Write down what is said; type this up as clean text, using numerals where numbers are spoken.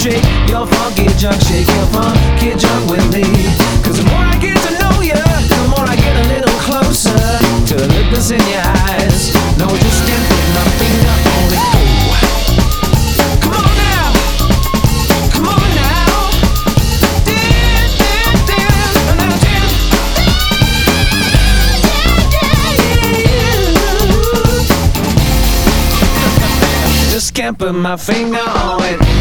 shake your funky junk, shake your funky junk with me. Cause the more I get to know you, the more I get a little closer to the look that's in your eyes. No, just can't put my finger on it. Come on now, come on now. Dance, dance, dance, now dance. Just can't put my finger on it.